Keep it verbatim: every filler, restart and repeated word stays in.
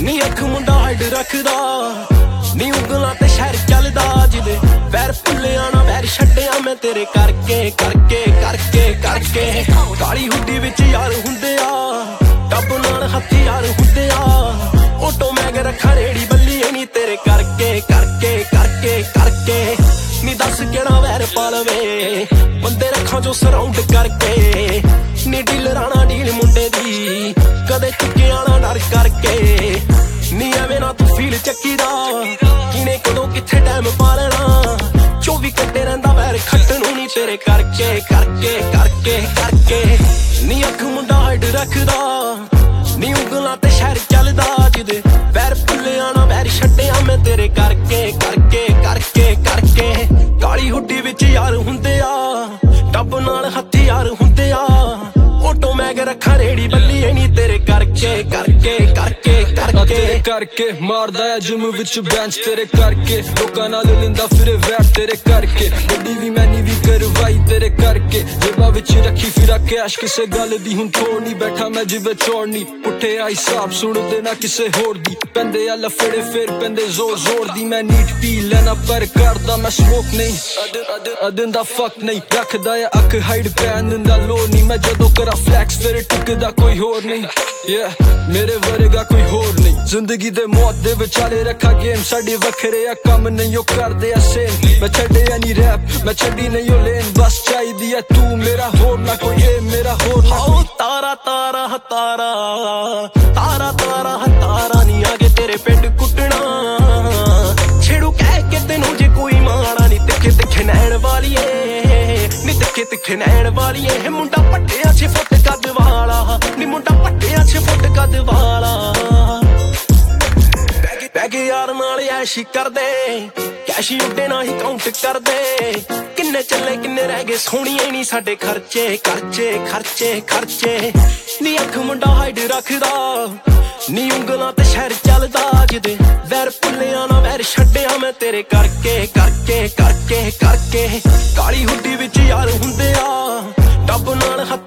ਨੀ ਅੱਖ ਮੁੰਡਾ ਹਾਈਡ ਰੱਖਦਾ, ਨੀ ਉਂਗਲਾਂ ਤੇ ਸ਼ਹਿਰ ਚੱਲਦਾ ਜਿਹਦੇ ਪੈਰ ਭੁੱਲਿਆ ਨਾ ਵੈਰ ਛੱਡਿਆ ਮੈਂ ਤੇਰੇ ਕਰਕੇ ਕਰਕੇ ਕਰਕੇ ਕਰਕੇ। ਕਾਲੀ ਹੁੱਡੀ ਵਿੱਚ ਯਾਰ ਹੁੰਦੇ ਆ, ਟੱਬ ਨਾਲ ਹਥਿਆਰ ਹੁੰਦੇ ਆ, ਆਟੋ ਮੈਗ ਰੱਖਾ ਰੇੜੀ ਬੱਲੀ ਨੀ ਤੇਰੇ ਕਰਕੇ ਕਰਕੇ ਕਰਕੇ ਕਰਕੇ। ਨੀ ਦੱਸ ਕਿਹੜਾ ਵੈਰ ਪਾ ਲਵੇ ਬੰਦੇ ਰੱਖਾਂ ਜੋ ਸਰਾਉਂਡ ਕਰਕੇ, ਨੀ ਡੀਲਰਾਂ ਨਾਲ ਡੀਲ ਮੁੰਡੇ ਦੀ ਕਦੇ ਚੁੱਕਿਆ ਨਾ ਡਰ ਕਰਕੇ। ਨੀ ਐਵੇਂ ਨਾ ਤੂੰ ਫੀਲ ਚੱਕੀ ਦਾ, ਕਿਨੇ ਕਦੋਂ ਕਿੱਥੇ ਟਾਈਮ ਪਾ ਲੈਣਾ, ਚੌਵੀ ਘੰਟੇ ਰਹਿੰਦਾ ਵੈਰ ਖੱਟਣ ਨੂੰ ਨੀ ਤੇਰੇ ਕਰਕੇ ਕਰਕੇ ਕਰਕੇ ਕਰਕੇ। ਨੀ ਅੱਖ ਮੁੰਡਾ ਹਾਈਡ ਰੱਖਦਾ, ਨੀ ਉਂਗਲਾਂ ਤੇ ਸ਼ਹਿਰ ਚੱਲਦਾ ਜਿਹਦੇ ਪੈਰ ਭੁੱਲਿਆ ਨਾ ਵੈਰ ਛੱਡਿਆ ਮੈਂ ਤੇਰੇ ਕਰਕੇ ਕਰਕੇ ਕਰਕੇ ਕਰਕੇ। ਕਾਲੀ ਹੁੱਡੀ ਵਿੱਚ ਯਾਰ ਹੁੰਦੇ ਆ, ਟੱਬ ਨਾਲ ਹਥਿਆਰ ਹੁੰਦੇ ਆ, ਆਟੋ ਮੈਗ ਰੱਖਾ ਰੇੜੀ ਬੱਲੀ ਨੀ ਤੇਰੇ ਕਰਕੇ ਕਰਕੇ ਕਰਕੇ ਕਰਕੇ ਕਰਕੇ। ਮਾਰਦਾ ਆ ਜਿਮ ਵਿੱਚ ਬੈਂਚ ਤੇਰੇ ਕਰਕੇ, ਲੋਕਾਂ ਨਾਲ ਲੈਂਦਾ ਫਿਰੇ ਵੈਟ ਤੇਰੇ ਕਰਕੇ, ਗੱਡੀ ਵੀ ਮੈਨੀ ਵੀ ਕਰਵਾਈ ਤੇਰੇ ਕਰਕੇ, ਜੇਬਾਂ ਵਿੱਚ ਰੱਖੀ ਫਿਰਾ ਕੈਸ਼ ਕਿਸੇ ਗੱਲ ਦੀ ਹੁਣ ਥੋੜ ਨੀ, ਬੈਠਾ ਮੈਂ ਜਿਵੇਂ ਚੋੜਨੀ ਪੁੱਠੇ ਆ ਹਿਸਾਬ ਸੁਣਦੇ ਨਾ ਕਿਸੇ ਹੋਰ ਦੀ, ਪੈਂਦੇ ਆ ਲਫੜੇ ਫੇਰ ਪੈਂਦੇ ਜ਼ੋਰ ਜ਼ੋਰ ਦੀ। ਮੈਂ ਨੀਟ ਪੀ ਲੈਣਾ ਪਰ ਕਰਦਾ ਮੈਂ ਸਮੋਕ ਨਹੀਂ, ਅਦਨ ਦਾ ਫੱਕ ਨਹੀਂ ਰੱਖਦਾ ਆ ਅੱਖ ਹਾਈਡ ਪੈਨ ਦਾ ਲੋ ਨਹੀਂ, ਮੈਂ ਜਦੋਂ ਕਰਾਂ ਫਲੈਕਸ ਫਿਰ ਟਿਕਦਾ ਕੋਈ ਹੋਰ ਨਹੀਂ, yeah ਮੇਰੇ ਵਰਗਾ ਕੋਈ ਹੋਰ ਨਹੀਂ। ਜ਼ਿੰਦਗੀ ਦੇ ਮੌਤ ਦੇ ਵਿਚਾਲੇ ਰੱਖਾ ਗੇਮ, ਸਾਡੇ ਵੱਖਰੇ ਆ ਕੰਮ ਨਹੀਂ ਉਹ ਕਰਦੇ ਆ ਸੇਮ, ਮੈਂ ਛੱਡਿਆ ਨੀ ਰੈਪ ਮੈਂ ਛੱਡੀ ਨਹੀਂ ਉਹ ਲੇਨ, ਬਸ ਚਾਹੀਦੀ ਆ ਤੂੰ ਮੇਰਾ ਹੋਰ ਨਾ ਕੋਈ ਏ ਮੇਰਾ ਹੋਰ ਨਾ ਕੋਈ। ਤਾਰਾ ਤਾਰਾ ਤਾਰਾ ਤਾਰਾ ਤਾਰਾ ਤਾਰਾ ਨੀ ਆਗੇ ਤੇਰੇ ਪਿੰਡ ਕੁੱਟਣਾ, ਛੇੜੂ ਕਹਿ ਕੇ ਤੈਨੂੰ ਜੇ ਕੋਈ ਮਾਣਾ ਨੀ, ਤਿੱਖੇ ਤਿੱਖੇ ਨੈਣ ਵਾਲੀਏ ਨੀ ਤਿੱਖੇ ਤਿੱਖੇ ਨੈਣ ਵਾਲੀਏ। ਮੁੰਡਾ ਪੱਟਿਆ ਛੇ ਫੁੱਟ ਕੱਦ ਵਾਲਾ, ਨੀ ਮੁੰਡਾ ਪੱਟਿਆ ਛੇ ਫੁੱਟ ਕੱਦ ਵਾਲਾ, ਬੈ ਕੇ ਯਾਰ ਨਾਲ ਐਸ਼ੀ ਕਰਦੇ, ਕੈਸ਼ ਉੱਡੇ ਨਾ ਹੀ ਕਾਊਂਟ ਕਰਦੇ, ਕਿੰਨੇ ਚੱਲੇ ਕਿੰਨੇ ਰਹਿ ਗਏ ਸੋਹਣੀਏ ਨੀ ਸਾਡੇ ਖਰਚੇ ਖਰਚੇ ਖਰਚੇ ਖਰਚੇ। ਨੀ ਅੱਖ ਮੁੰਡਾ ਹਾਈਡ ਰੱਖਦਾ, ਨੀ ਉਂਗਲਾਂ ਤੇ ਸ਼ਹਿਰ ਚੱਲਦਾ ਜਿਹਦੇ ਵੈਰ ਭੁੱਲਿਆ ਨਾ ਵੈਰ ਛੱਡਿਆ ਮੈਂ ਤੇਰੇ ਕਰਕੇ ਕਰਕੇ ਕਰਕੇ ਕਰਕੇ। ਕਾਲੀ ਹੁੱਡੀ ਵਿੱਚ ਯਾਰ ਹੁੰਦੇ ਆ, ਟੱਬ ਨਾਲ ਹੱਥ